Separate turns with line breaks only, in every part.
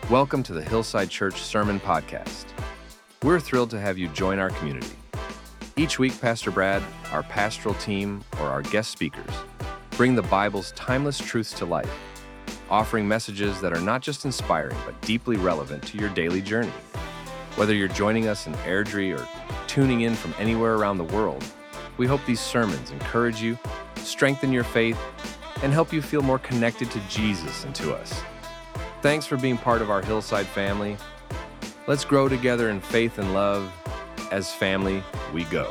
Welcome to the Hillside Church Sermon Podcast. We're thrilled to have you join our community. Each week, Pastor Brad, our pastoral team, or our guest speakers bring the Bible's timeless truths to life, offering messages that are not just inspiring, but deeply relevant to your daily journey. Whether you're joining us in Airdrie or tuning in from anywhere around the world, we hope these sermons encourage you, strengthen your faith, and help you feel more connected to Jesus and to us. Thanks for being part of our Hillside family. Let's grow together in faith and love. As family, we go.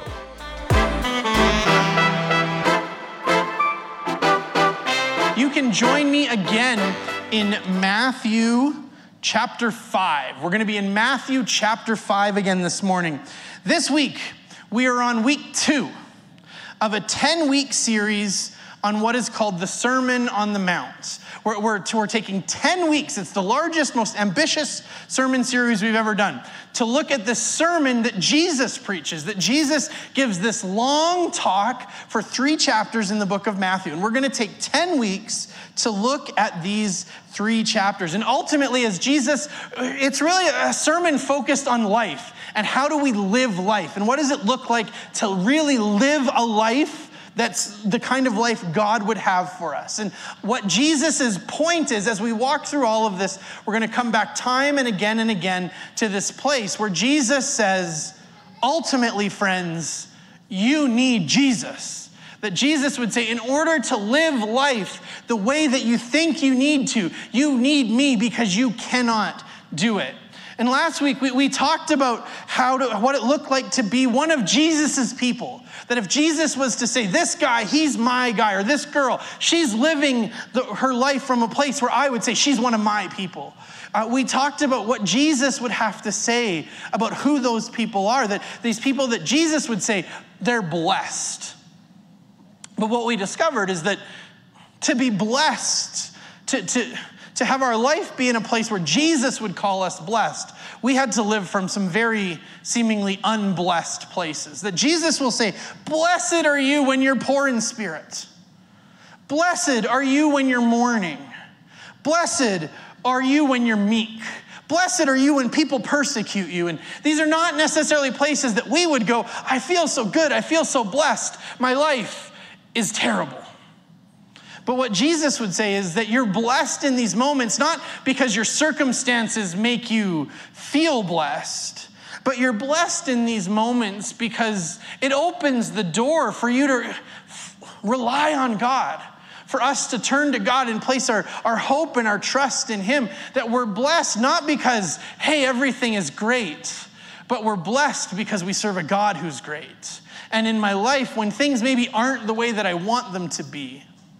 You can join me again in Matthew chapter 5. We're going to be in Matthew chapter 5 again this morning. This week, we are on week 2 of a 10-week series on what is called the Sermon on the Mount. We're taking 10 weeks, it's the largest, most ambitious sermon series we've ever done, to look at the sermon that Jesus preaches, that Jesus gives this long talk for 3 chapters in the book of Matthew. And we're going to take 10 weeks to look at these 3 chapters. And ultimately, as Jesus, it's really a sermon focused on life and how do we live life? And what does it look like to really live a life that's the kind of life God would have for us? And what Jesus' point is, as we walk through all of this, we're going to come back time and again to this place where Jesus says, ultimately, friends, you need Jesus. That Jesus would say, in order to live life the way that you think you need me because you cannot do it. And last week, we talked about what it looked like to be one of Jesus's people. That if Jesus was to say, this guy, he's my guy, or this girl, she's living her life from a place where I would say she's one of my people. We talked about what Jesus would have to say about who those people are. That these people that Jesus would say, they're blessed. But what we discovered is that to be blessed, to have our life be in a place where Jesus would call us blessed, we had to live from some very seemingly unblessed places. That Jesus will say, blessed are you when you're poor in spirit. Blessed are you when you're mourning. Blessed are you when you're meek. Blessed are you when people persecute you. And these are not necessarily places that we would go, I feel so good, I feel so blessed, my life is terrible. But what Jesus would say is that you're blessed in these moments, not because your circumstances make you feel blessed, but you're blessed in these moments because it opens the door for you to rely on God, for us to turn to God and place our hope and our trust in Him. That we're blessed not because, hey, everything is great, but we're blessed because we serve a God who's great. And in my life, when things maybe aren't the way that I want them to be,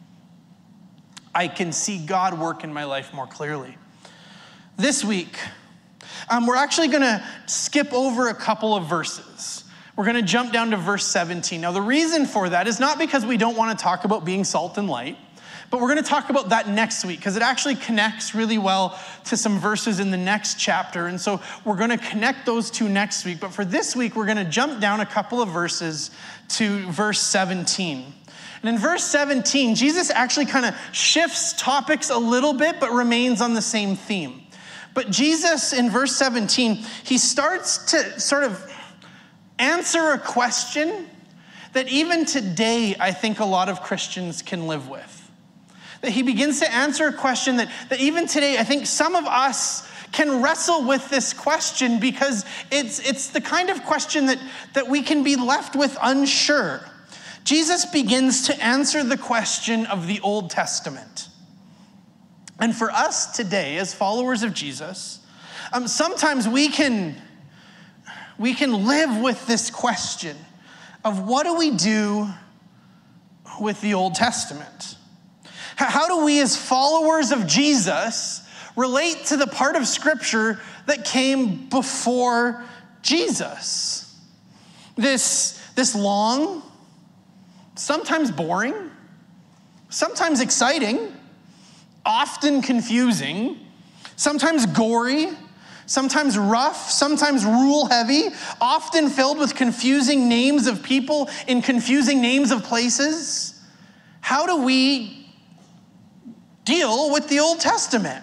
I can see God work in my life more clearly. This week, we're actually going to skip over a couple of verses. We're going to jump down to verse 17. Now, the reason for that is not because we don't want to talk about being salt and light, but we're going to talk about that next week because it actually connects really well to some verses in the next chapter. And so we're going to connect those two next week. But for this week, we're going to jump down a couple of verses to verse 17. And in verse 17, Jesus actually kind of shifts topics a little bit, but remains on the same theme. But Jesus, in verse 17, he starts to sort of answer a question that even today, I think a lot of Christians can live with. That he begins to answer a question that even today, I think some of us can wrestle with this question because it's the kind of question that we can be left with unsure. Jesus begins to answer the question of the Old Testament. And for us today, as followers of Jesus, sometimes we can live with this question of what do we do with the Old Testament? How do we as followers of Jesus relate to the part of Scripture that came before Jesus? This long, sometimes boring, sometimes exciting, often confusing, sometimes gory, sometimes rough, sometimes rule heavy, often filled with confusing names of people in confusing names of places. How do we deal with the Old Testament?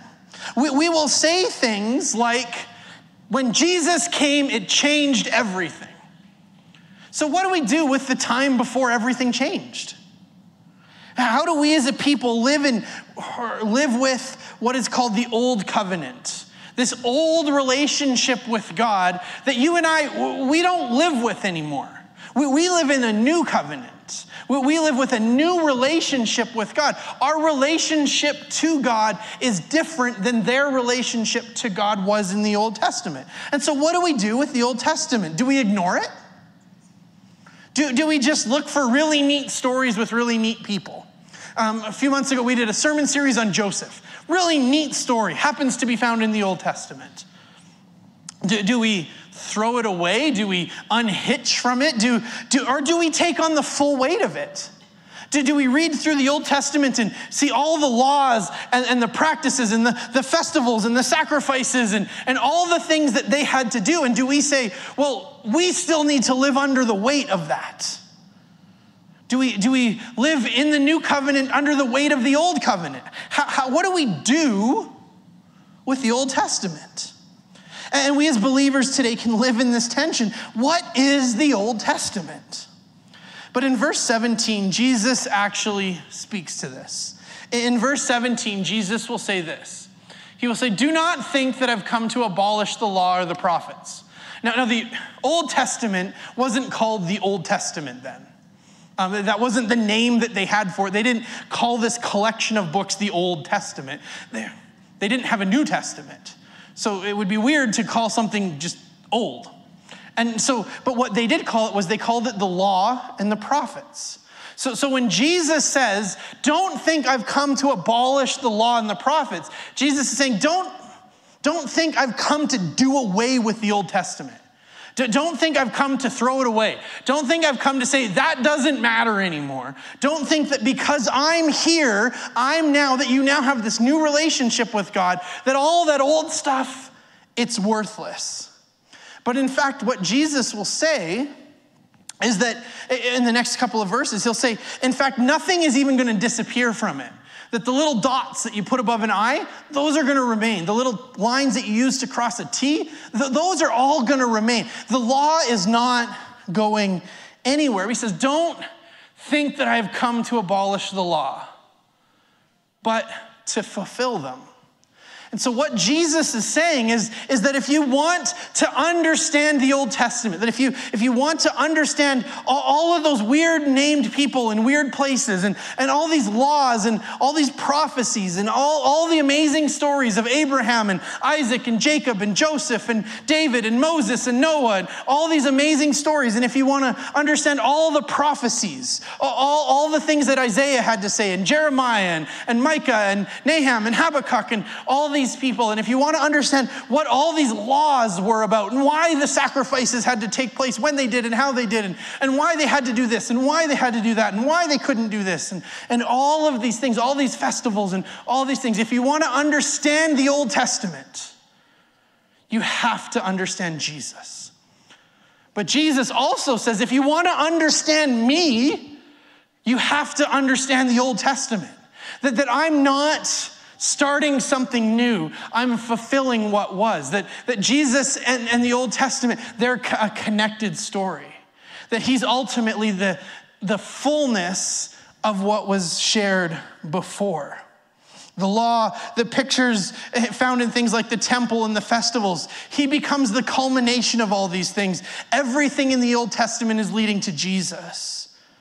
We will say things like, when Jesus came, it changed everything. So what do we do with the time before everything changed? How do we as a people live with what is called the old covenant? This old relationship with God that you and I, we don't live with anymore. We live in a new covenant. We live with a new relationship with God. Our relationship to God is different than their relationship to God was in the Old Testament. And so what do we do with the Old Testament? Do we ignore it? Do we just look for really neat stories with really neat people? A few months ago, we did a sermon series on Joseph. Really neat story, happens to be found in the Old Testament. Do we throw it away? Do we unhitch from it? Or do we take on the full weight of it? Do we read through the Old Testament and see all the laws and the practices and the festivals and the sacrifices and all the things that they had to do? And do we say, well, we still need to live under the weight of that? Do we live in the new covenant under the weight of the old covenant? What do we do with the Old Testament? And we as believers today can live in this tension. What is the Old Testament? But in verse 17, Jesus actually speaks to this. In verse 17, Jesus will say this. He will say, do not think that I've come to abolish the law or the prophets. Now the Old Testament wasn't called the Old Testament then. That wasn't the name that they had for it. They didn't call this collection of books the Old Testament. They didn't have a New Testament. So it would be weird to call something just old. But what they did call it was they called it the law and the prophets. So when Jesus says, don't think I've come to abolish the law and the prophets, Jesus is saying, don't think I've come to do away with the Old Testament. Don't think I've come to throw it away. Don't think I've come to say that doesn't matter anymore. Don't think that because I'm here, that you now have this new relationship with God, that all that old stuff, it's worthless. But in fact, what Jesus will say is that in the next couple of verses, he'll say, in fact, nothing is even going to disappear from it. That the little dots that you put above an I, those are going to remain. The little lines that you use to cross a T, those are all going to remain. The law is not going anywhere. He says, don't think that I've come to abolish the law, but to fulfill them. And so what Jesus is saying is that if you want to understand the Old Testament, that if you want to understand all of those weird named people in weird places and all these laws and all these prophecies and all the amazing stories of Abraham and Isaac and Jacob and Joseph and David and Moses and Noah and all these amazing stories, and if you want to understand all the prophecies, all the things that Isaiah had to say and Jeremiah and Micah and Nahum and Habakkuk and all these people, and if you want to understand what all these laws were about and why the sacrifices had to take place when they did and how they did and why they had to do this and why they had to do that and why they couldn't do this and all of these things, all these festivals and all these things, if you want to understand the Old Testament, you have to understand Jesus. But Jesus also says, if you want to understand me, you have to understand the Old Testament. That I'm not starting something new. I'm fulfilling what was. That Jesus and the Old Testament, they're a connected story. That he's ultimately the fullness of what was shared before. The law, the pictures found in things like the temple and the festivals, he becomes the culmination of all these things. Everything in the Old Testament is leading to Jesus.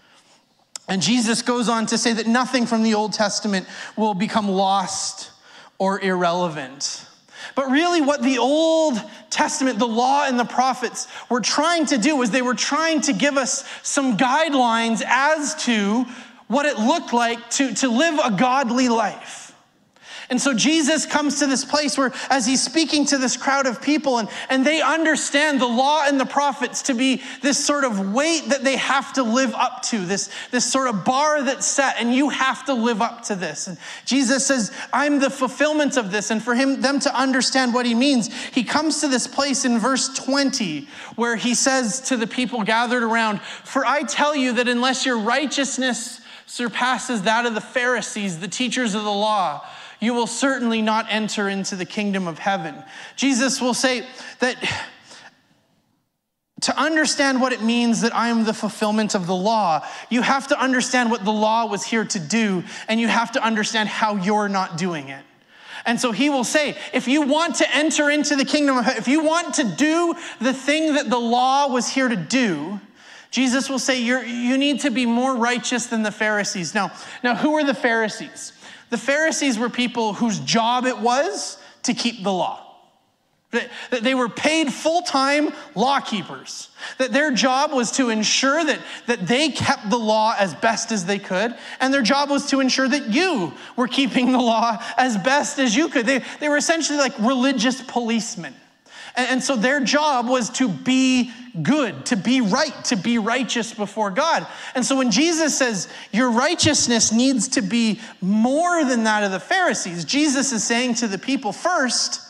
And Jesus goes on to say that nothing from the Old Testament will become lost or irrelevant. But really what the Old Testament, the law and the prophets were trying to do was they were trying to give us some guidelines as to what it looked like to live a godly life. And so Jesus comes to this place where as he's speaking to this crowd of people and they understand the law and the prophets to be this sort of weight that they have to live up to, this sort of bar that's set and you have to live up to this. And Jesus says, I'm the fulfillment of this. And for them to understand what he means, he comes to this place in verse 20 where he says to the people gathered around, for I tell you that unless your righteousness surpasses that of the Pharisees, the teachers of the law, you will certainly not enter into the kingdom of heaven. Jesus will say that to understand what it means that I am the fulfillment of the law, you have to understand what the law was here to do, and you have to understand how you're not doing it. And so he will say, if you want to enter into the kingdom of heaven, if you want to do the thing that the law was here to do, Jesus will say you need to be more righteous than the Pharisees. Now, who are the Pharisees? The Pharisees were people whose job it was to keep the law. That they were paid full-time law keepers. That their job was to ensure that they kept the law as best as they could. And their job was to ensure that you were keeping the law as best as you could. They were essentially like religious policemen. And so their job was to be good, to be right, to be righteous before God. And so when Jesus says your righteousness needs to be more than that of the Pharisees, Jesus is saying to the people, first,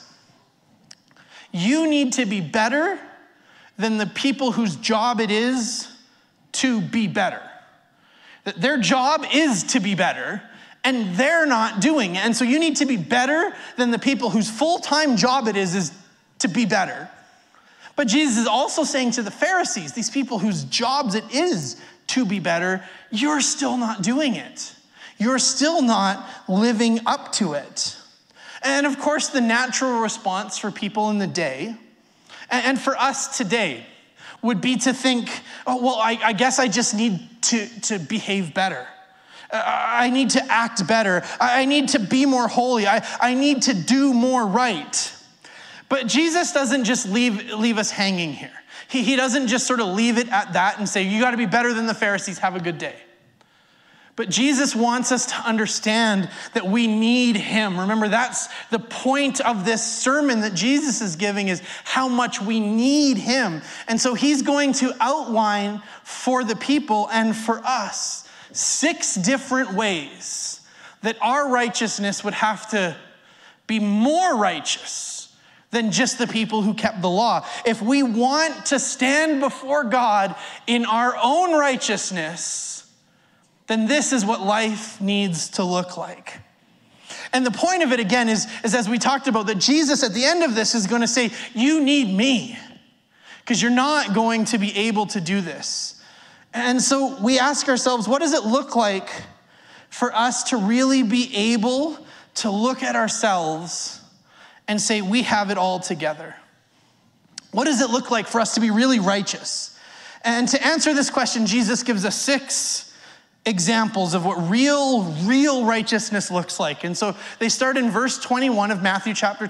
you need to be better than the people whose job it is to be better. That their job is to be better, and they're not doing it. And so you need to be better than the people whose full-time job it is to be better. But Jesus is also saying to the Pharisees, these people whose jobs it is to be better, you're still not doing it. You're still not living up to it. And of course, the natural response for people in the day, and for us today, would be to think, oh, well, I guess I just need to behave better. I need to act better. I need to be more holy. I need to do more right. But Jesus doesn't just leave us hanging here. He doesn't just sort of leave it at that and say, you got to be better than the Pharisees, have a good day. But Jesus wants us to understand that we need him. Remember, that's the point of this sermon that Jesus is giving, is how much we need him. And so he's going to outline for the people and for us 6 different ways that our righteousness would have to be more righteous than just the people who kept the law. If we want to stand before God in our own righteousness, then this is what life needs to look like. And the point of it, again, is as we talked about, that Jesus at the end of this is going to say, you need me, because you're not going to be able to do this. And so we ask ourselves, what does it look like for us to really be able to look at ourselves and say, we have it all together? What does it look like for us to be really righteous? And to answer this question, Jesus gives us 6 examples of what real righteousness looks like. And so they start in verse 21 of Matthew chapter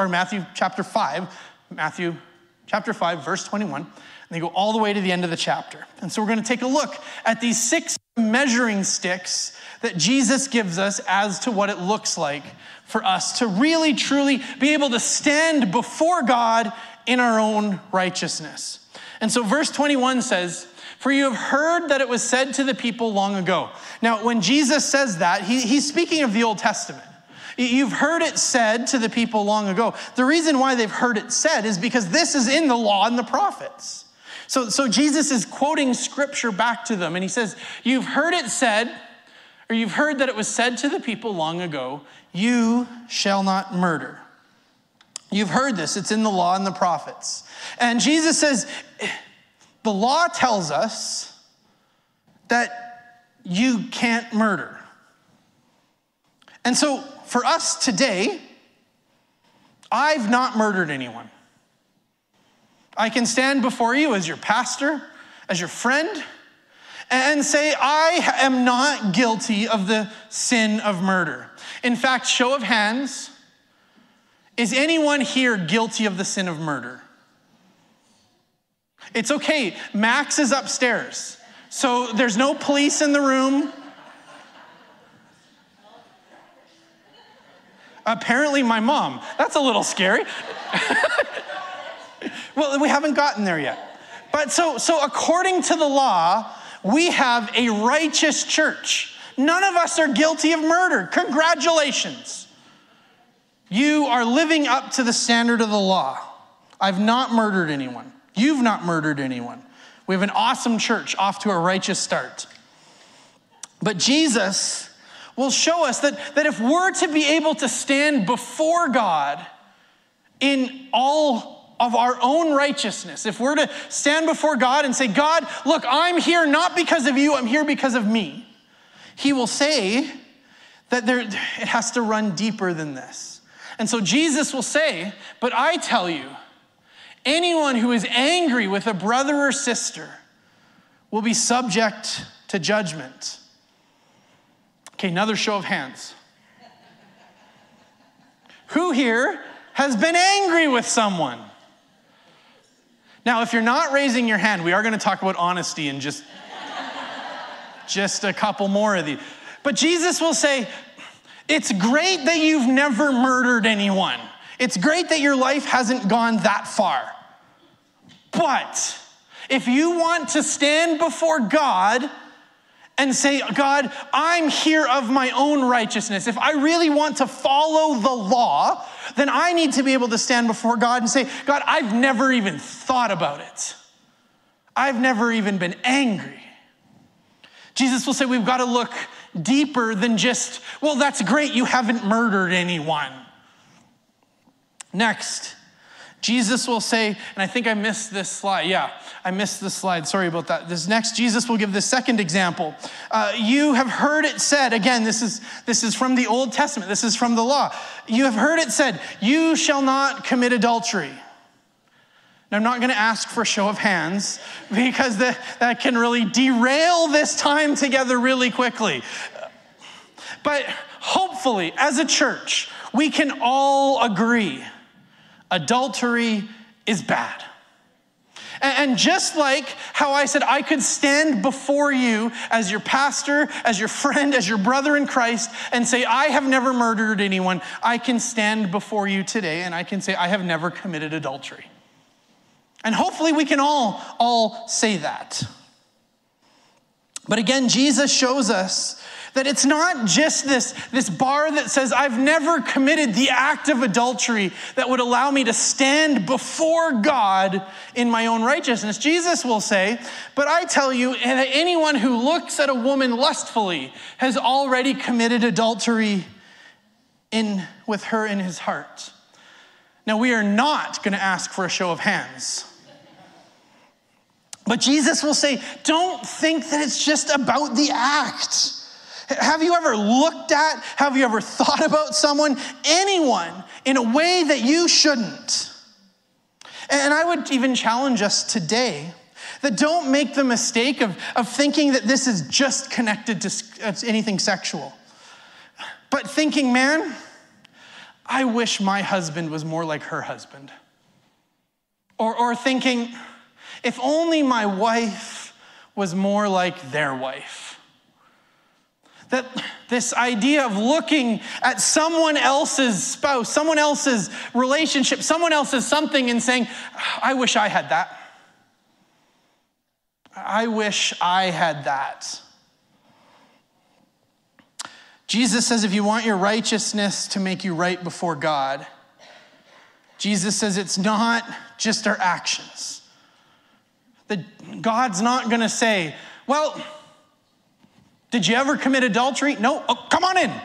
5, verse 21, and they go all the way to the end of the chapter. And so we're going to take a look at these 6 measuring sticks that Jesus gives us as to what it looks like for us to really, truly be able to stand before God in our own righteousness. And so verse 21 says, for you have heard that it was said to the people long ago. Now, when Jesus says that, he's speaking of the Old Testament. You've heard it said to the people long ago. The reason why they've heard it said is because this is in the law and the prophets. So Jesus is quoting scripture back to them, and he says, you've heard it said, or you've heard that it was said to the people long ago, you shall not murder. You've heard this, it's in the law and the prophets. And Jesus says, the law tells us that you can't murder. And so for us today, I've not murdered anyone. I can stand before you as your pastor, as your friend, and say, I am not guilty of the sin of murder. In fact, show of hands, is anyone here guilty of the sin of murder? It's okay, Max is upstairs, so there's no police in the room. Apparently my mom. That's a little scary. Well, we haven't gotten there yet. But so according to the law, we have a righteous church. None of us are guilty of murder. Congratulations. You are living up to the standard of the law. I've not murdered anyone. You've not murdered anyone. We have an awesome church off to a righteous start. But Jesus will show us that if we're to be able to stand before God in all of our own righteousness, if we're to stand before God and say, God, look, I'm here not because of you, I'm here because of me, he will say that it has to run deeper than this. And so Jesus will say, but I tell you, anyone who is angry with a brother or sister will be subject to judgment. Okay, another show of hands. Who here has been angry with someone? Now, if you're not raising your hand, we are going to talk about honesty in just a couple more of these. But Jesus will say, it's great that you've never murdered anyone. It's great that your life hasn't gone that far. But if you want to stand before God and say, God, I'm here of my own righteousness. If I really want to follow the law, then I need to be able to stand before God and say, God, I've never even thought about it. I've never even been angry. Jesus will say we've got to look deeper than just, well, that's great, you haven't murdered anyone. Next, Jesus will say, and I think I missed this slide. Yeah, I missed this slide. Sorry about that. This next, Jesus will give the second example. You have heard it said, again, this is from the Old Testament. This is from the law. You have heard it said, you shall not commit adultery. Now, I'm not going to ask for a show of hands because that can really derail this time together really quickly. But hopefully, as a church, we can all agree adultery is bad. And just like how I said I could stand before you as your pastor, as your friend, as your brother in Christ, and say, I have never murdered anyone, I can stand before you today and I can say, I have never committed adultery. And hopefully we can all say that. But again, Jesus shows us that it's not just this bar that says, I've never committed the act of adultery that would allow me to stand before God in my own righteousness. Jesus will say, but I tell you that anyone who looks at a woman lustfully has already committed adultery with her in his heart. Now, we are not going to ask for a show of hands. But Jesus will say, don't think that it's just about the act. Have you ever looked at, have you ever thought about someone, anyone, in a way that you shouldn't? And I would even challenge us today that don't make the mistake of thinking that this is just connected to anything sexual. But thinking, man, I wish my husband was more like her husband. Or thinking, if only my wife was more like their wife. That this idea of looking at someone else's spouse, someone else's relationship, someone else's something and saying, I wish I had that. I wish I had that. Jesus says if you want your righteousness to make you right before God, Jesus says it's not just our actions. That God's not going to say, well, did you ever commit adultery? No. Oh, come on in.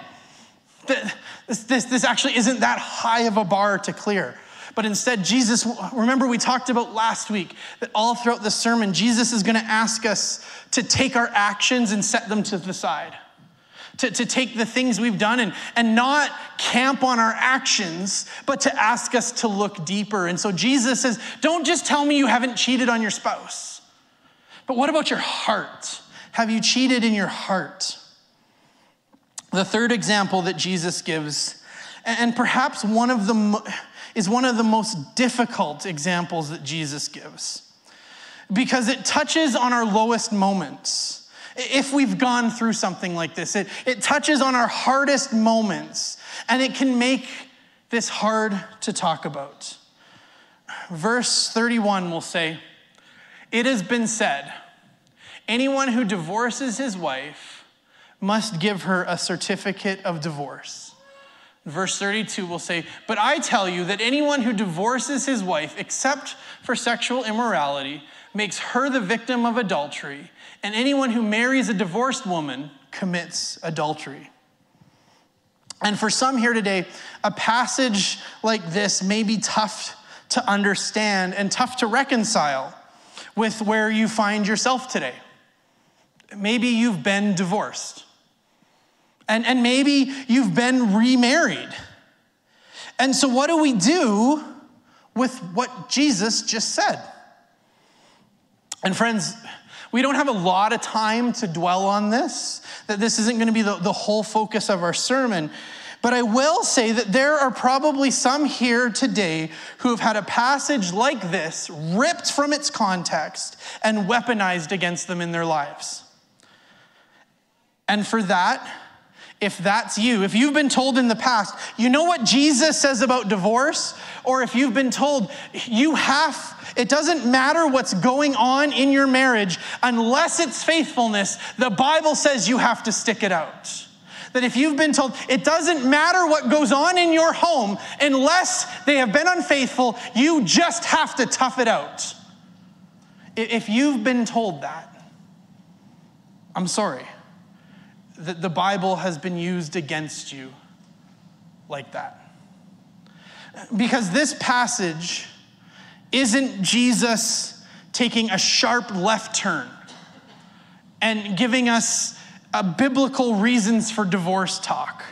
This actually isn't that high of a bar to clear. But instead, Jesus, remember we talked about last week that all throughout the sermon, Jesus is going to ask us to take our actions and set them to the side. To take the things we've done and not camp on our actions, but to ask us to look deeper. And so Jesus says, don't just tell me you haven't cheated on your spouse, but what about your heart? Have you cheated in your heart? The third example that Jesus gives, and perhaps is one of the most difficult examples that Jesus gives, because it touches on our lowest moments. If we've gone through something like this, it touches on our hardest moments, and it can make this hard to talk about. Verse 31 will say, it has been said, anyone who divorces his wife must give her a certificate of divorce. Verse 32 will say, but I tell you that anyone who divorces his wife except for sexual immorality makes her the victim of adultery, and anyone who marries a divorced woman commits adultery. And for some here today, a passage like this may be tough to understand and tough to reconcile with where you find yourself today. Maybe you've been divorced. And maybe you've been remarried. And so what do we do with what Jesus just said? And friends, we don't have a lot of time to dwell on this, that this isn't going to be the whole focus of our sermon. But I will say that there are probably some here today who have had a passage like this ripped from its context and weaponized against them in their lives. And for that, if that's you, if you've been told in the past, you know what Jesus says about divorce? Or if you've been told it doesn't matter what's going on in your marriage, unless it's faithfulness, the Bible says you have to stick it out. That if you've been told it doesn't matter what goes on in your home, unless they have been unfaithful, you just have to tough it out. If you've been told that, I'm sorry. The Bible has been used against you like that. Because this passage isn't Jesus taking a sharp left turn and giving us biblical reasons for divorce talk.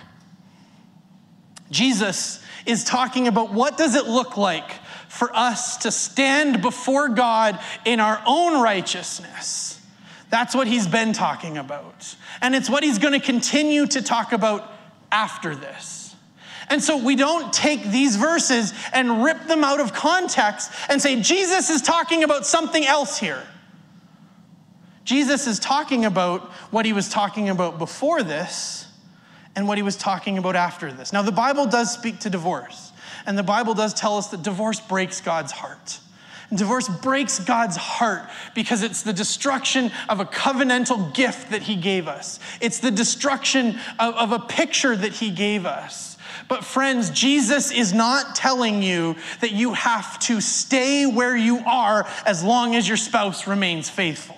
Jesus is talking about what does it look like for us to stand before God in our own righteousness. That's what he's been talking about. And it's what he's going to continue to talk about after this. And so we don't take these verses and rip them out of context and say, Jesus is talking about something else here. Jesus is talking about what he was talking about before this and what he was talking about after this. Now, the Bible does speak to divorce, and the Bible does tell us that divorce breaks God's heart. And divorce breaks God's heart because it's the destruction of a covenantal gift that he gave us. It's the destruction of a picture that he gave us. But friends, Jesus is not telling you that you have to stay where you are as long as your spouse remains faithful.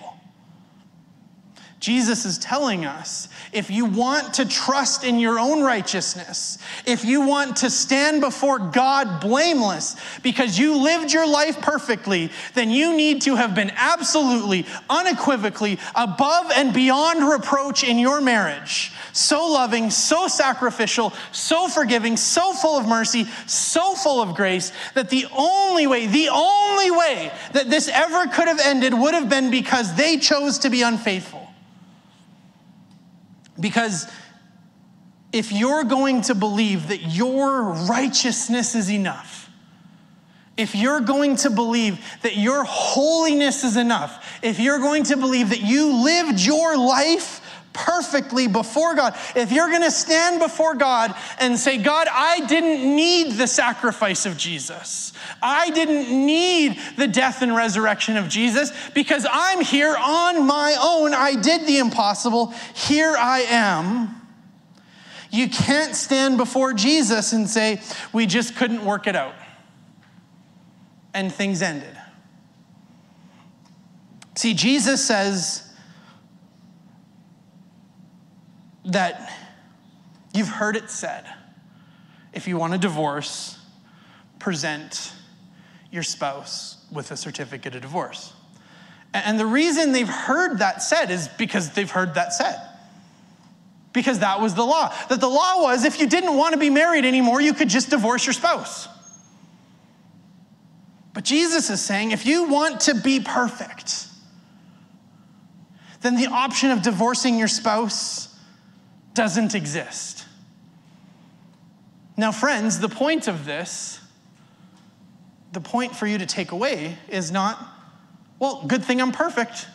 Jesus is telling us, if you want to trust in your own righteousness, if you want to stand before God blameless because you lived your life perfectly, then you need to have been absolutely, unequivocally, above and beyond reproach in your marriage. So loving, so sacrificial, so forgiving, so full of mercy, so full of grace, that the only way that this ever could have ended would have been because they chose to be unfaithful. Because if you're going to believe that your righteousness is enough, if you're going to believe that your holiness is enough, if you're going to believe that you lived your life perfectly before God, if you're going to stand before God and say, God, I didn't need the sacrifice of Jesus. I didn't need the death and resurrection of Jesus because I'm here on my own. I did the impossible. Here I am. You can't stand before Jesus and say, we just couldn't work it out. And things ended. See, Jesus says that you've heard it said, if you want a divorce, present your spouse with a certificate of divorce. And the reason they've heard that said is because they've heard that said. Because that was the law. That the law was, if you didn't want to be married anymore, you could just divorce your spouse. But Jesus is saying, if you want to be perfect, then the option of divorcing your spouse doesn't exist. Now, friends, the point of this, the point for you to take away is not, well, good thing I'm perfect.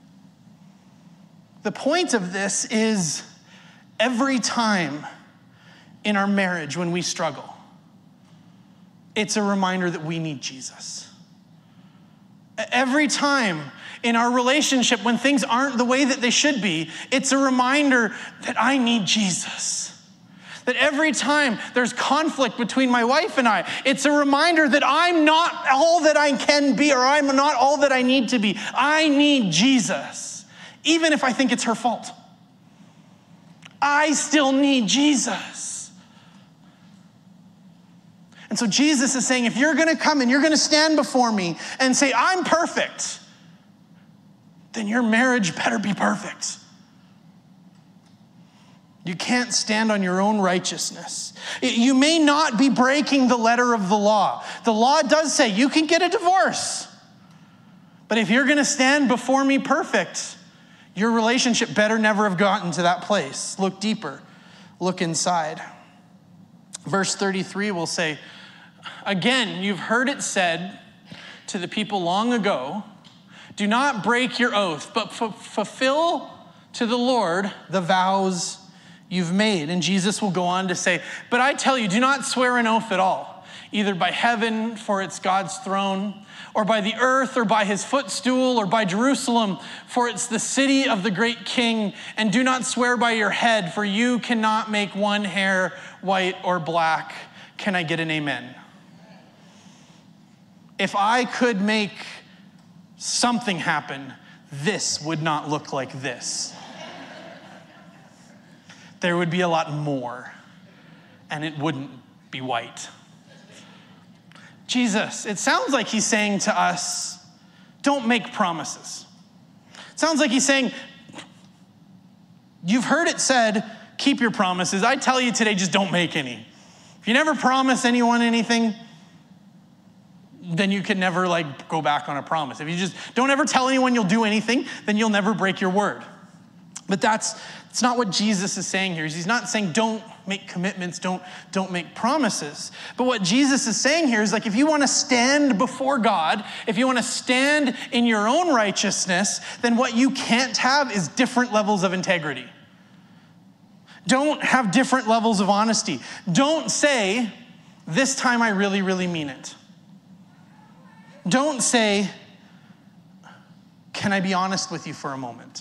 The point of this is every time in our marriage when we struggle, it's a reminder that we need Jesus. Every time in our relationship when things aren't the way that they should be, it's a reminder that I need Jesus. That every time there's conflict between my wife and I, it's a reminder that I'm not all that I can be or I'm not all that I need to be. I need Jesus, even if I think it's her fault. I still need Jesus. And so Jesus is saying, if you're going to come and you're going to stand before me and say, I'm perfect, then your marriage better be perfect. You can't stand on your own righteousness. You may not be breaking the letter of the law. The law does say you can get a divorce. But if you're going to stand before me perfect, your relationship better never have gotten to that place. Look deeper. Look inside. Verse 33 will say, again, you've heard it said to the people long ago, do not break your oath, but fulfill to the Lord the vows you've made. And Jesus will go on to say, but I tell you, do not swear an oath at all, either by heaven, for it's God's throne, or by the earth, or by his footstool, or by Jerusalem, for it's the city of the great king. And do not swear by your head, for you cannot make one hair white or black. Can I get an amen? If I could make something happen, this would not look like this. There would be a lot more, and it wouldn't be white. Jesus, it sounds like he's saying to us, don't make promises. It sounds like he's saying, you've heard it said, keep your promises. I tell you today, just don't make any. If you never promise anyone anything, then you can never go back on a promise. If you just don't ever tell anyone you'll do anything, then you'll never break your word. But it's not what Jesus is saying here. He's not saying don't make commitments, don't make promises. But what Jesus is saying here is if you want to stand before God, if you want to stand in your own righteousness, then what you can't have is different levels of integrity. Don't have different levels of honesty. Don't say, this time I really, really mean it. Don't say, can I be honest with you for a moment?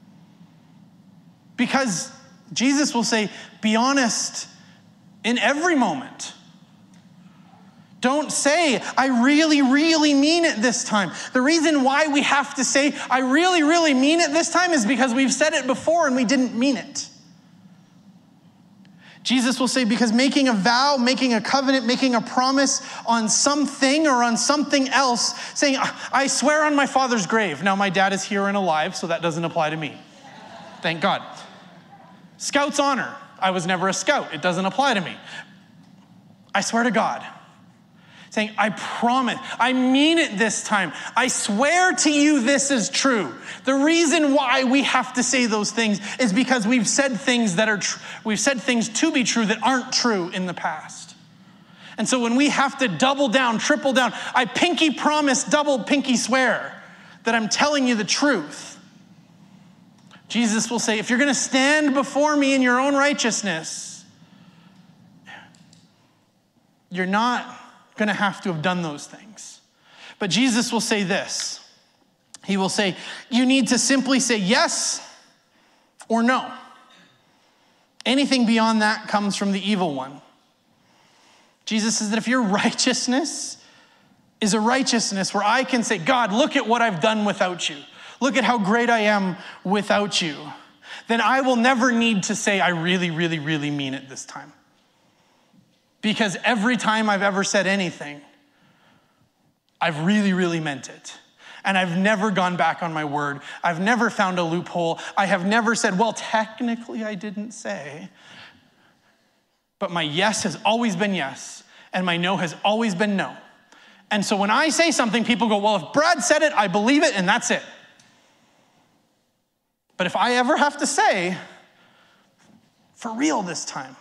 Because Jesus will say, be honest in every moment. Don't say, I really, really mean it this time. The reason why we have to say, I really, really mean it this time is because we've said it before and we didn't mean it. Jesus will say, because making a vow, making a covenant, making a promise on something or on something else, saying, I swear on my father's grave. Now, my dad is here and alive, so that doesn't apply to me. Thank God. Scout's honor. I was never a scout. It doesn't apply to me. I swear to God. Saying, I promise, I mean it this time. I swear to you this is true. The reason why we have to say those things is because we've said things that are we've said things to be true that aren't true in the past. And so when we have to double down, triple down, I pinky promise, double pinky swear that I'm telling you the truth. Jesus will say, if you're going to stand before me in your own righteousness, you're not going to have to have done those things. But Jesus will say this. He will say, you need to simply say yes or no. Anything beyond that comes from the evil one. Jesus says that if your righteousness is a righteousness where I can say, God, look at what I've done without you. Look at how great I am without you. Then I will never need to say, I really, really, really mean it this time. Because every time I've ever said anything, I've really, really meant it. And I've never gone back on my word. I've never found a loophole. I have never said, well, technically I didn't say. But my yes has always been yes, and my no has always been no. And so when I say something, people go, well, if Brad said it, I believe it, and that's it. But if I ever have to say, for real this time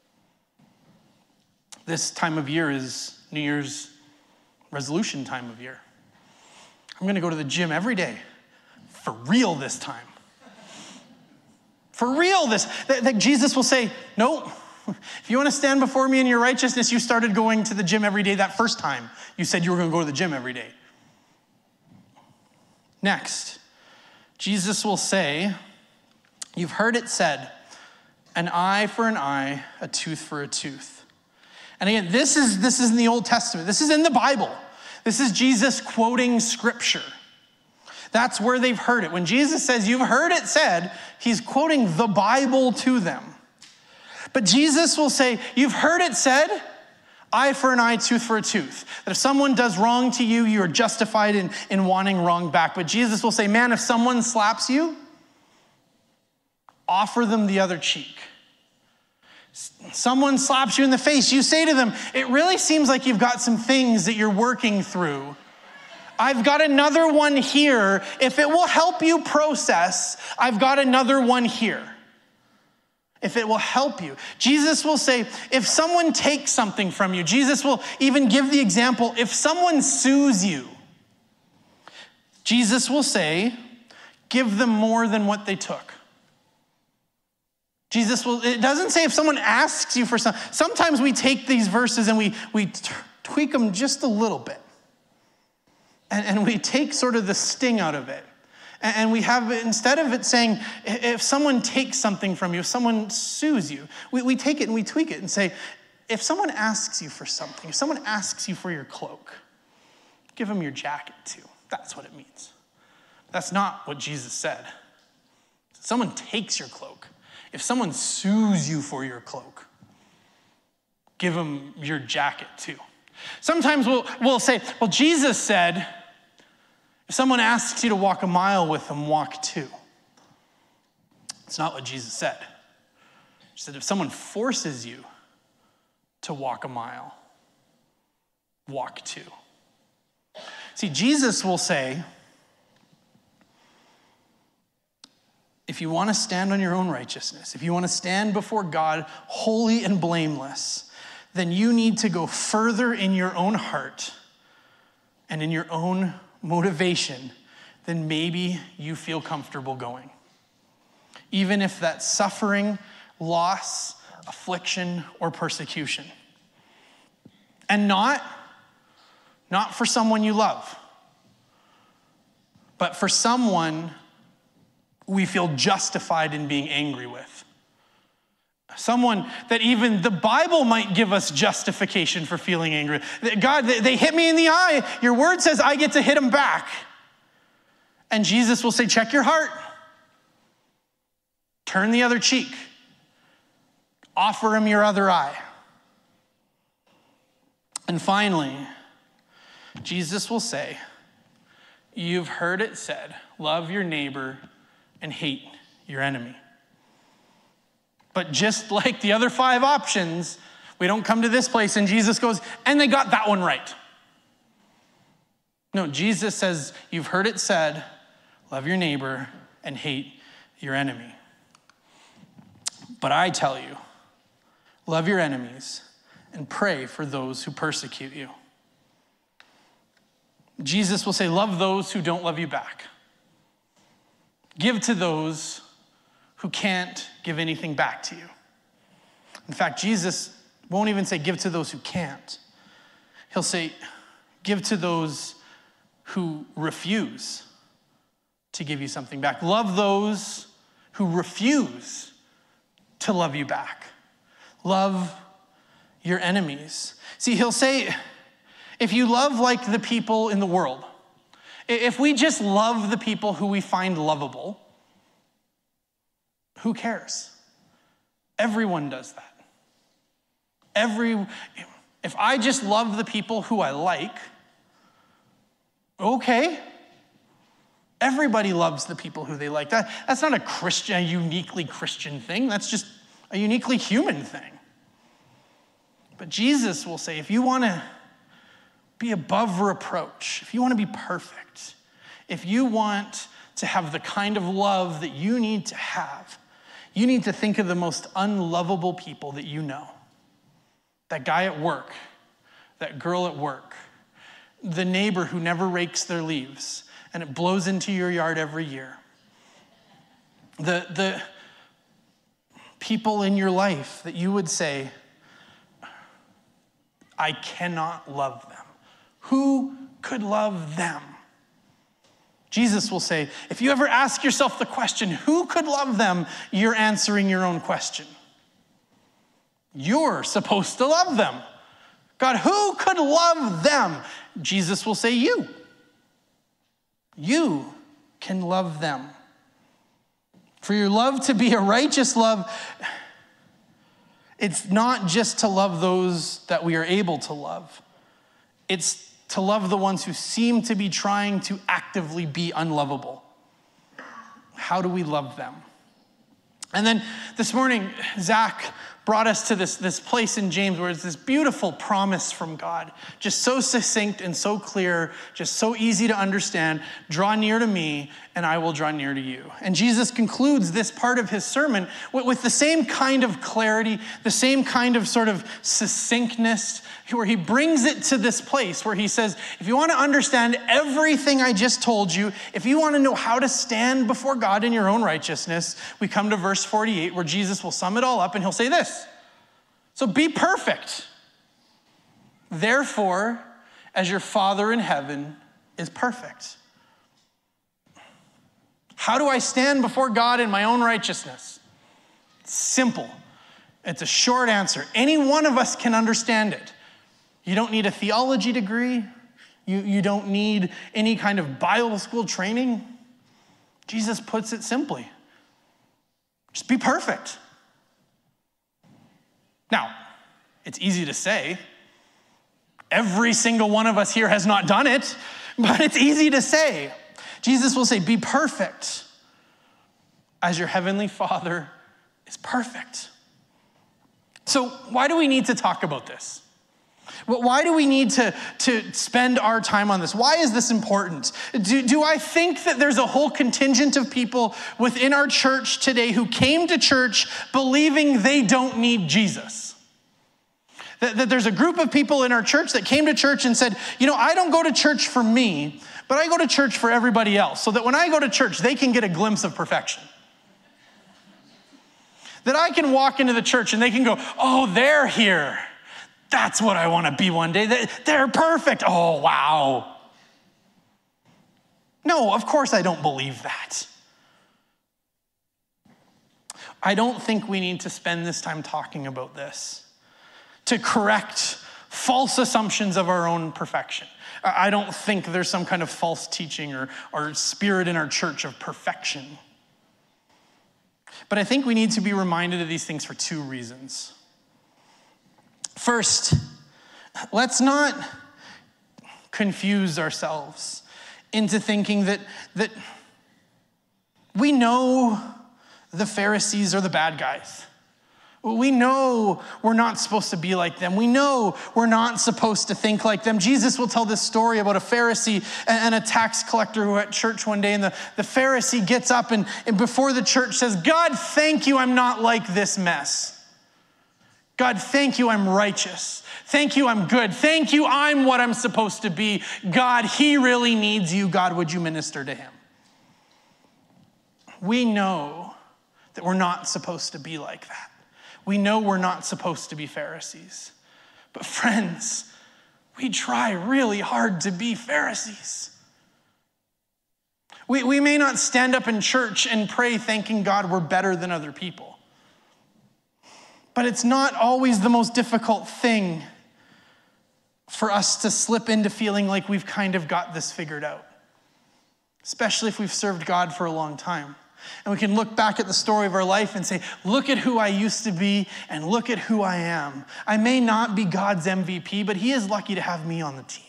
of year is New Year's resolution time of year. I'm going to go to the gym every day. For real this time. For real this. That Jesus will say, no, if you want to stand before me in your righteousness, you started going to the gym every day that first time you said you were going to go to the gym every day. Next, Jesus will say, you've heard it said, an eye for an eye, a tooth for a tooth. And again, this is in the Old Testament. This is in the Bible. This is Jesus quoting scripture. That's where they've heard it. When Jesus says, you've heard it said, he's quoting the Bible to them. But Jesus will say, you've heard it said, Eye for an eye, tooth for a tooth. That if someone does wrong to you, you are justified in wanting wrong back. But Jesus will say, man, if someone slaps you, offer them the other cheek. Someone slaps you in the face, you say to them, it really seems like you've got some things that you're working through. I've got another one here. If it will help you process, I've got another one here. If it will help you. Jesus will say, if someone takes something from you, Jesus will even give the example, if someone sues you, Jesus will say, give them more than what they took. Jesus will, it doesn't say if someone asks you for something. Sometimes we take these verses and we tweak them just a little bit. And we take sort of the sting out of it. And we have, instead of it saying, if someone takes something from you, if someone sues you, we take it and we tweak it and say, if someone asks you for something, if someone asks you for your cloak, give them your jacket too. That's what it means. That's not what Jesus said. Someone takes your cloak. If someone sues you for your cloak, give them your jacket too. Sometimes we'll say, well, Jesus said, if someone asks you to walk a mile with them, walk two. It's not what Jesus said. He said, if someone forces you to walk a mile, walk two. See, Jesus will say, if you want to stand on your own righteousness, if you want to stand before God holy and blameless, then you need to go further in your own heart and in your own motivation than maybe you feel comfortable going. Even if that's suffering, loss, affliction, or persecution. And not for someone you love, but for someone we feel justified in being angry with. Someone that even the Bible might give us justification for feeling angry. God, they hit me in the eye. Your word says I get to hit them back. And Jesus will say, check your heart. Turn the other cheek. Offer him your other eye. And finally, Jesus will say, you've heard it said, love your neighbor and hate your enemy. But just like the other 5 options, we don't come to this place and Jesus goes, and they got that one right. No, Jesus says, you've heard it said, love your neighbor and hate your enemy. But I tell you, love your enemies and pray for those who persecute you. Jesus will say, love those who don't love you back. Give to those who can't give anything back to you. In fact, Jesus won't even say give to those who can't. He'll say give to those who refuse to give you something back. Love those who refuse to love you back. Love your enemies. See, he'll say, if you love like the people in the world, if we just love the people who we find lovable, who cares? Everyone does that. If I just love the people who I like, okay. Everybody loves the people who they like. That's not a uniquely Christian thing. That's just a uniquely human thing. But Jesus will say, if you want to be above reproach, if you want to be perfect, if you want to have the kind of love that you need to have, you need to think of the most unlovable people that you know. That guy at work, that girl at work, the neighbor who never rakes their leaves and it blows into your yard every year. The people in your life that you would say, I cannot love them. Who could love them? Jesus will say, if you ever ask yourself the question, who could love them? You're answering your own question. You're supposed to love them. God, who could love them? Jesus will say, you. You can love them. For your love to be a righteous love, It's not just to love those that we are able to love. It's to love the ones who seem to be trying to actively be unlovable. How do we love them? And then this morning, Zach brought us to this place in James where it's this beautiful promise from God, just so succinct and so clear, just so easy to understand. Draw near to me and I will draw near to you. And Jesus concludes this part of his sermon with the same kind of clarity, the same kind of sort of succinctness, where he brings it to this place where he says, if you want to understand everything I just told you, if you want to know how to stand before God in your own righteousness, we come to verse 48 where Jesus will sum it all up and he'll say this. So be perfect. Therefore, as your Father in heaven is perfect. How do I stand before God in my own righteousness? It's simple. It's a short answer. Any one of us can understand it. You don't need a theology degree. You don't need any kind of Bible school training. Jesus puts it simply. Just be perfect. Now, it's easy to say. Every single one of us here has not done it, but it's easy to say. Jesus will say, be perfect as your heavenly Father is perfect. So why do we need to talk about this? Why do we need to spend our time on this? Why is this important? Do I think that there's a whole contingent of people within our church today who came to church believing they don't need Jesus? That there's a group of people in our church that came to church and said, I don't go to church for me, but I go to church for everybody else, so that when I go to church, they can get a glimpse of perfection. That I can walk into the church and they can go, oh, they're here. That's what I want to be one day. They're perfect. Oh, wow. No, of course I don't believe that. I don't think we need to spend this time talking about this to correct false assumptions of our own perfection. I don't think there's some kind of false teaching or spirit in our church of perfection. But I think we need to be reminded of these things for two reasons. First, let's not confuse ourselves into thinking that we know the Pharisees are the bad guys. We know we're not supposed to be like them. We know we're not supposed to think like them. Jesus will tell this story about a Pharisee and a tax collector who were at church one day, and the Pharisee gets up and before the church says, God, thank you I'm not like this mess. God, thank you I'm righteous. Thank you I'm good. Thank you I'm what I'm supposed to be. God, he really needs you. God, would you minister to him? We know that we're not supposed to be like that. We know we're not supposed to be Pharisees. But friends, we try really hard to be Pharisees. We may not stand up in church and pray thanking God we're better than other people. But it's not always the most difficult thing for us to slip into feeling like we've kind of got this figured out, especially if we've served God for a long time. And we can look back at the story of our life and say, look at who I used to be and look at who I am. I may not be God's MVP, but he is lucky to have me on the team.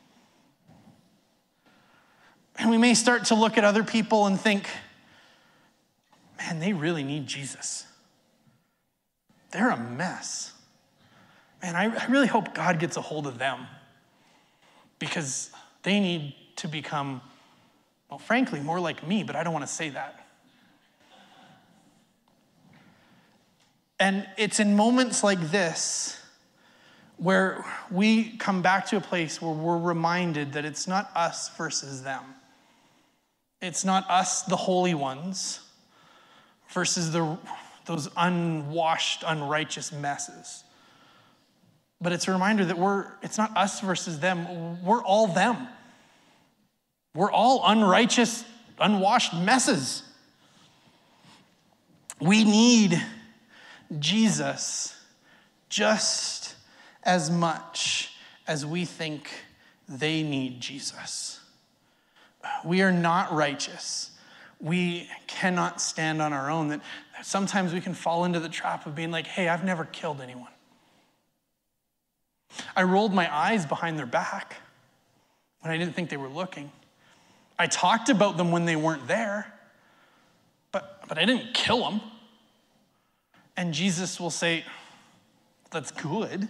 And we may start to look at other people and think, man, they really need Jesus. They're a mess. Man, I really hope God gets a hold of them because they need to become, well, frankly, more like me, but I don't want to say that. And it's in moments like this where we come back to a place where we're reminded that it's not us versus them. It's not us, the holy ones, versus those unwashed, unrighteous messes. But it's a reminder that it's not us versus them. We're all them. We're all unrighteous, unwashed messes. We need Jesus just as much as we think they need Jesus. We are not righteous. we cannot stand on our own, that sometimes we can fall into the trap of being like, hey, I've never killed anyone. I rolled my eyes behind their back when I didn't think they were looking. I talked about them when they weren't there, but I didn't kill them. And Jesus will say, that's good,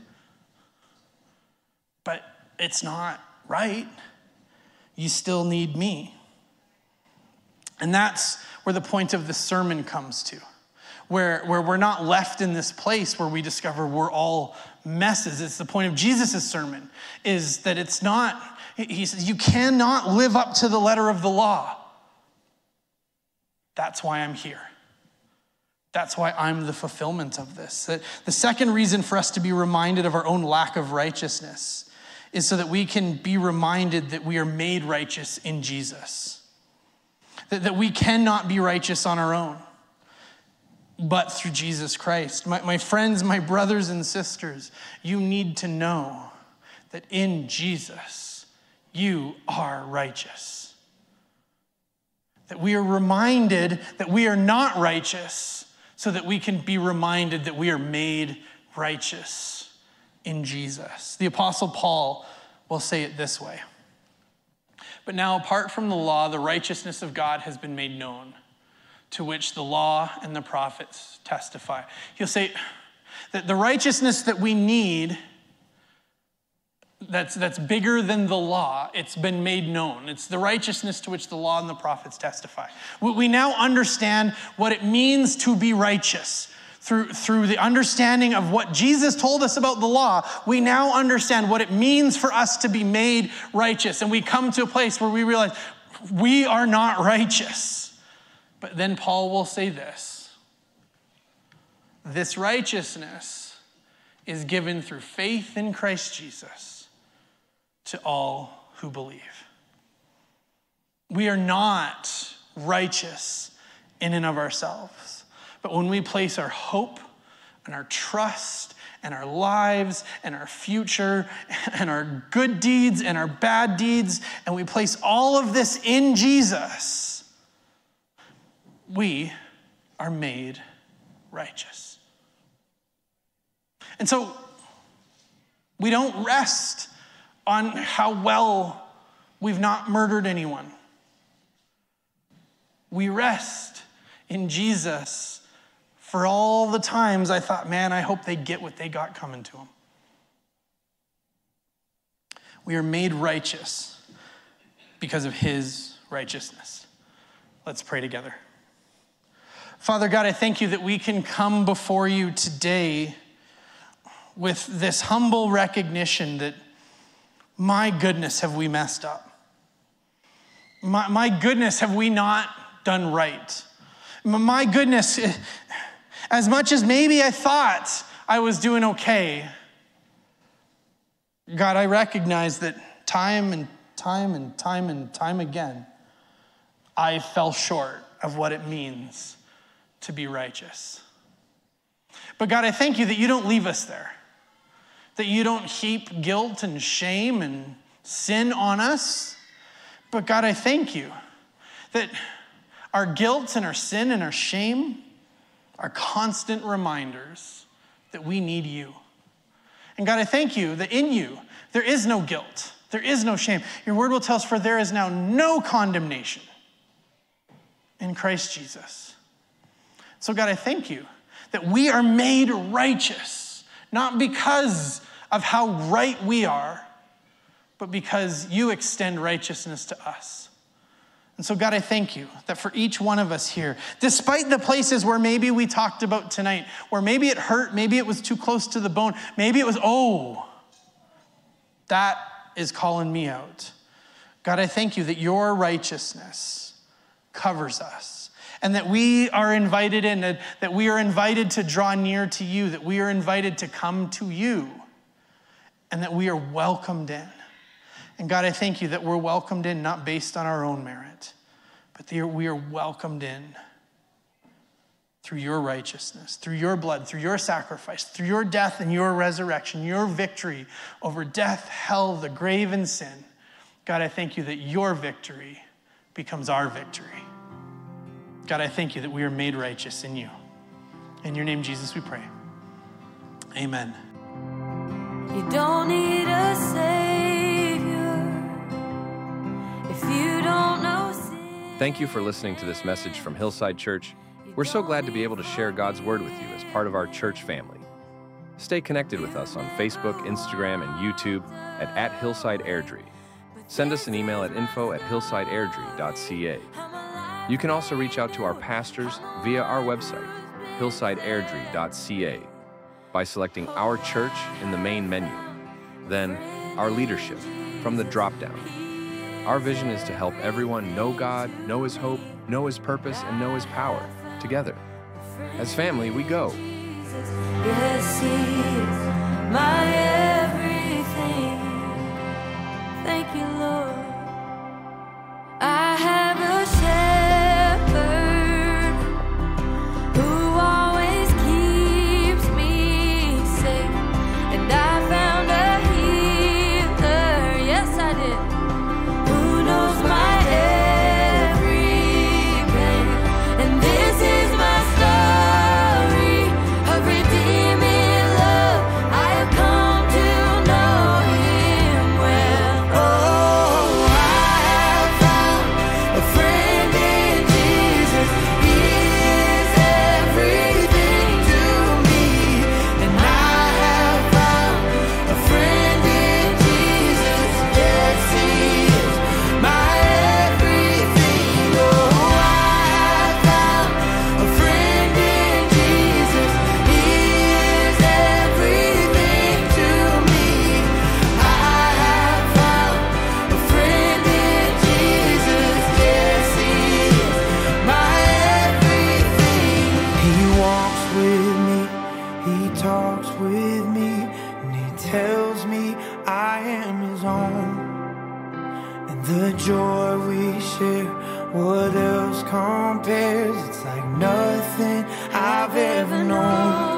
but it's not right. You still need me. And that's where the point of the sermon comes to, where we're not left in this place where we discover we're all messes. It's the point of Jesus' sermon, is that it's not, he says, you cannot live up to the letter of the law. That's why I'm here. That's why I'm the fulfillment of this. The second reason for us to be reminded of our own lack of righteousness is so that we can be reminded that we are made righteous in Jesus. That we cannot be righteous on our own, but through Jesus Christ. My friends, my brothers and sisters, you need to know that in Jesus, you are righteous. That we are reminded that we are not righteous, so that we can be reminded that we are made righteous in Jesus. The Apostle Paul will say it this way. But now, apart from the law, the righteousness of God has been made known, to which the law and the prophets testify. He'll say that the righteousness that we need, that's bigger than the law, it's been made known. It's the righteousness to which the law and the prophets testify. We now understand what it means to be righteous. Through the understanding of what Jesus told us about the law, we now understand what it means for us to be made righteous. And we come to a place where we realize we are not righteous. But then Paul will say this: this righteousness is given through faith in Christ Jesus to all who believe. We are not righteous in and of ourselves. But when we place our hope and our trust and our lives and our future and our good deeds and our bad deeds, and we place all of this in Jesus, we are made righteous. And so we don't rest on how well we've not murdered anyone. We rest in Jesus for all the times I thought, man, I hope they get what they got coming to them. We are made righteous because of his righteousness. Let's pray together. Father God, I thank you that we can come before you today with this humble recognition that, my goodness, have we messed up. My goodness, have we not done right. My goodness, as much as maybe I thought I was doing okay, God, I recognize that time and time again, I fell short of what it means to be righteous. But God, I thank you that you don't leave us there, that you don't heap guilt and shame and sin on us. But God, I thank you that our guilt and our sin and our shame are constant reminders that we need you. And God, I thank you that in you, there is no guilt. There is no shame. Your word will tell us, for there is now no condemnation in Christ Jesus. So God, I thank you that we are made righteous, not because of how right we are, but because you extend righteousness to us. And so God, I thank you that for each one of us here, despite the places where maybe we talked about tonight, where maybe it hurt, maybe it was too close to the bone, maybe it was, that is calling me out. God, I thank you that your righteousness covers us, and that we are invited in, that we are invited to draw near to you, that we are invited to come to you, and that we are welcomed in. And God, I thank you that we're welcomed in not based on our own merit, but we are welcomed in through your righteousness, through your blood, through your sacrifice, through your death and your resurrection, your victory over death, hell, the grave, and sin. God, I thank you that your victory becomes our victory. God, I thank you that we are made righteous in you. In your name, Jesus, we pray. Amen.
You don't need a savior if you don't know sin.
Thank you for listening to this message from Hillside Church. We're so glad to be able to share God's Word with you as part of our church family. Stay connected with us on Facebook, Instagram, and YouTube at Hillside Airdrie. Send us an email at info@hillsideairdrie.ca. You can also reach out to our pastors via our website, hillsideairdrie.ca, by selecting Our Church in the main menu, then Our Leadership from the drop-down. Our vision is to help everyone know God, know His hope, know His purpose, and know His power together. As family, we go.
Yes, He is my everything. Thank you, Lord. I have a shepherd who always keeps me safe, and I found a healer, yes I did, who knows my every pain, and this is my story of redeeming love. I have come to know Him well. Oh, I have found a friend in Jesus. He is everything to me, and I have found a friend in Jesus. Yes, He is my everything. Oh, I have found a friend in Jesus. He is everything to me. I have found a friend in Jesus. Yes, He is my everything.
He walks with me, He talks with me, and He tells me I am His own. And the joy we share, what else compares? It's like nothing I've ever known.